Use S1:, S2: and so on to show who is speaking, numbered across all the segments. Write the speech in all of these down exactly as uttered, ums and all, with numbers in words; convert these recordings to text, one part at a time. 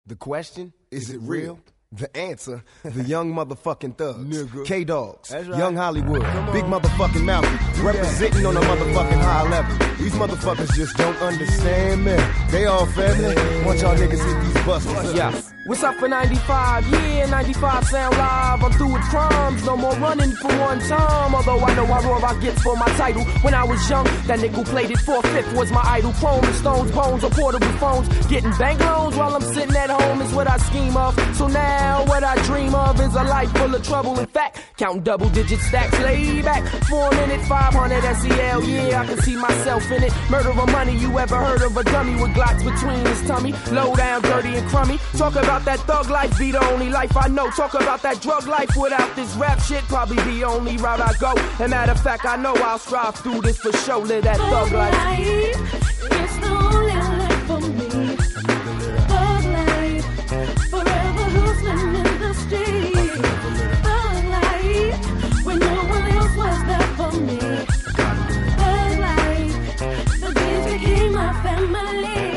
S1: The question, is it real? The answer, the young motherfucking thugs. K-Dogs, right. Young Hollywood, big motherfucking Malcolm, representing yeah. on a motherfucking high level. These motherfuckers just don't understand, man. They all family. Want y'all niggas hit these busters.
S2: Yeah. What's up for ninety-five? Yeah, ninety-five sound live. I'm through with crimes. No more running for one time. Although I know I roar, I get for my title. When I was young, that nickel plated four-fifth was my idol. Chrome and stones, bones, or portable phones. Getting bank loans while I'm sitting at home is what I scheme of. So now what I dream of is a life full of trouble. In fact, counting double digit stacks, lay back. Four minute, five hundred S E L. Yeah, I can see myself in it. Murder of money, you ever heard of a dummy with glocks between his tummy? Low down, dirty and crummy. Talk about that thug life, be the only life I know. Talk about that drug life, without this rap shit, probably the only route I go. And matter of fact, I know I'll strive through this for show. Live that thug life.
S3: It's the only life for me. Thug life, forever hustling in the street. Thug life, when no one else was there for me. Thug life, the G's became my family.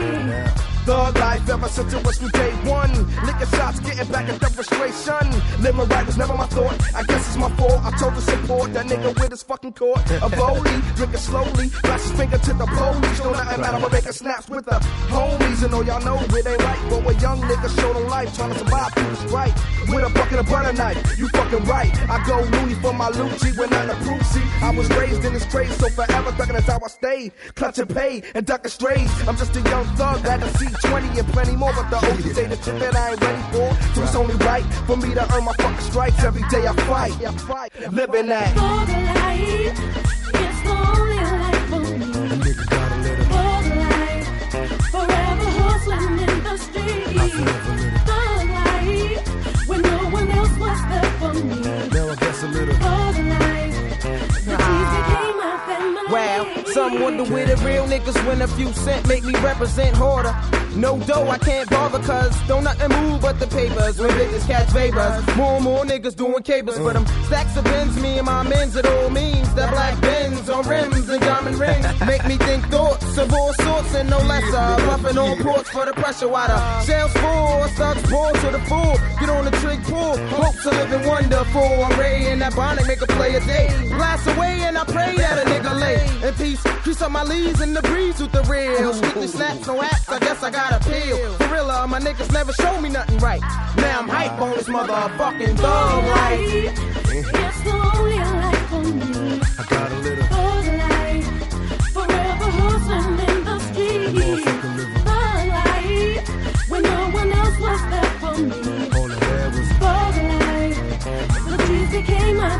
S2: Thug life ever since it was from day one. Licking shots, getting back at the frustration. Living right was never my thought. I guess it's my fault. I told the support that nigga with his fucking court. A bowlie, drinking slowly. Flash his finger to the police. Don't nothing matter, we're making snaps with the homies. And all y'all know it ain't right. But we're young niggas showed on life, trying to survive through this right. With a bucket of butter knife, you fucking right. I go loony for my loot, G, when nothing to prove. See, I was raised in this craze, so forever thugging is how I stay. Clutching pay and ducking strays. I'm just a young thug, glad to see twenty and plenty more, but the O Gs say the shit that I ain't ready for. So it's only right for me to earn my fucking stripes. Every day I fight, I fight, living that.
S3: Thug life, it's the only life for me. Thug life, forever hustling in the street. Thug life, when no one else was there for me.
S1: Now I guess a little.
S3: Thug life, the G's became my family.
S2: Wow, some wonder where the real niggas win a few cent, make me represent Horder. No dough, I can't bother, cause don't nothing move but the papers. When bitches catch favors, more and more niggas doing capers for them. Stacks of bins, me and my men's, it all means that black bins on rims and diamond rings make me think thoughts of all sorts and no lesser. Buffing on ports for the pressure water. Shells full, thugs pour to the full. Get on the trig pool, hope to live in wonderful. I'm Ray in that bonnet, make a play a day. Blast away and I pray that a nigga lay in peace. Crease up my leaves in the breeze with the real. Strictly snaps, no acts, I guess I got appeal. Gorilla, my niggas never show me nothing right. Now I'm hype on this motherfucking thug life.
S3: It's the only life for me.
S1: I got a little.
S3: Thug life, forever hustling in the street. Thug life, when no one else was there for me.
S1: All the hair was.
S3: Thug life, the G's became my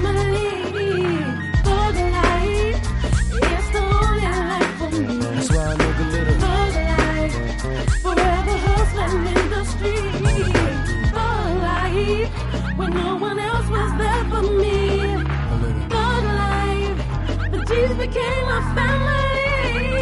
S3: family. Thug life, it's the only life for me.
S1: That's why I nigga little.
S3: Thug life, forever hustling in the street. Thug life, when no one else was there for me. Thug life, the G's became my family.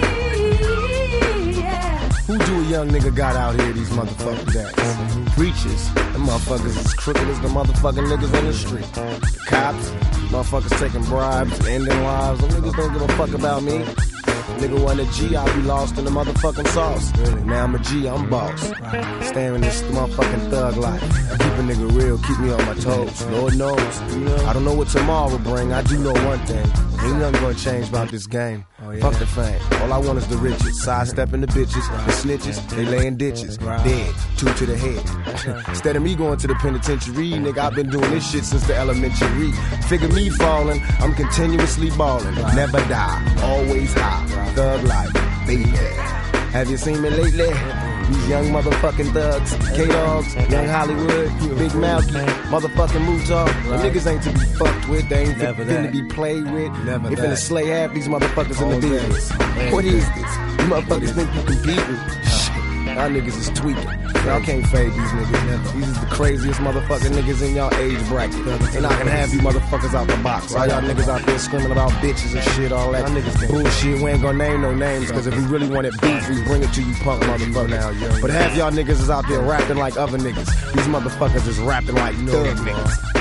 S3: Yeah.
S1: Who do a young nigga got out here, these motherfucking dads? Preachers. Them motherfuckers as crooked as the motherfucking niggas on the street. The cops, motherfuckers taking bribes and ending lives. Them niggas don't give a fuck about me. Nigga want a G, I'll be lost in the motherfucking sauce. Now I'm a G, I'm boss. Staring this motherfucking thug life. I keep a nigga real, keep me on my toes. Lord knows. I don't know what tomorrow will bring. I do know one thing. Ain't nothing gonna change about this game. Oh, yeah. Fuck the fame. All I want is the riches. Sidestepping the bitches, the snitches, they laying ditches. Dead, two to the head. Instead of me going to the penitentiary, nigga, I've been doing this shit since the elementary. Figure me falling, I'm continuously balling. Never die, always high. Thug life, baby. Have you seen me lately? These young motherfucking thugs, K-Dogs, Young Hollywood, Big Malky, motherfucking Mutah. The niggas ain't to be fucked with, they ain't finna be played with. Never they finna slay half these motherfuckers in the business. What is this? You motherfuckers think you competing? Y'all niggas is tweaking. Y'all can't fade these niggas. These is the craziest motherfucking niggas in y'all age bracket. And I can have you motherfuckers out the box. All y'all niggas out there screaming about bitches and shit, all that bullshit. We ain't gonna name no names, cause if we really wanted beef, we bring it to you punk motherfuckers. But half y'all niggas is out there rapping like other niggas. These motherfuckers is rapping like thug niggas.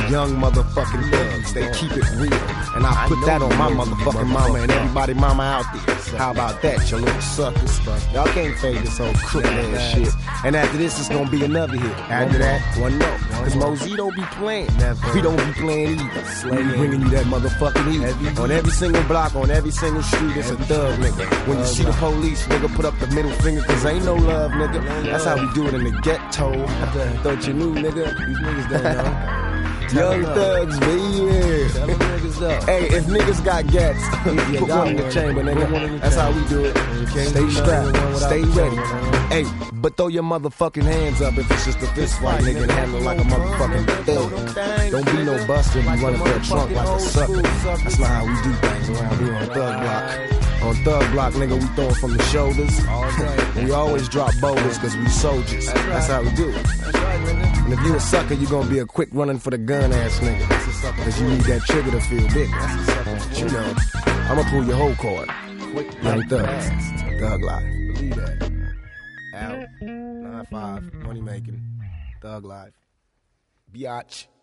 S1: young motherfucking thugs. They keep it real. And I put that on my motherfucking mama and everybody mama out there. How about that, you little suckers? Y'all can't fade this whole crooked ass shit. And after this, it's gonna be another hit. After that, one no. Cause Mosey don't be playing. We don't be playing either. We bringing you that motherfucking heat. On every single block, on every single street, it's a thug, nigga. When you see the police, nigga, put up the middle finger, cause ain't no love, nigga. That's how we do it in the ghetto. Thought you knew, nigga. These niggas don't know. Young thugs, baby. Hey, if niggas got gats, put one in the chamber, nigga. That's how we do it. Stay strapped, stay ready. Hey, but throw your motherfucking hands up if it's just a fist fight, nigga, and handle like a motherfucking thug. Don't be no buster if you running for a trunk like a sucker. That's not how we do things around here on Thug Block. On Thug Block, nigga, we throw it from the shoulders. And we always drop boulders cause we soldiers. That's how we do it. And if you a sucker, you gonna be a quick running for the gun ass nigga. Cause you need that trigger to feel big. But you know, I'ma pull your whole card. Young Thugs, Thug Life. Believe that. Out, nine five, money making, Thug Life. Biatch.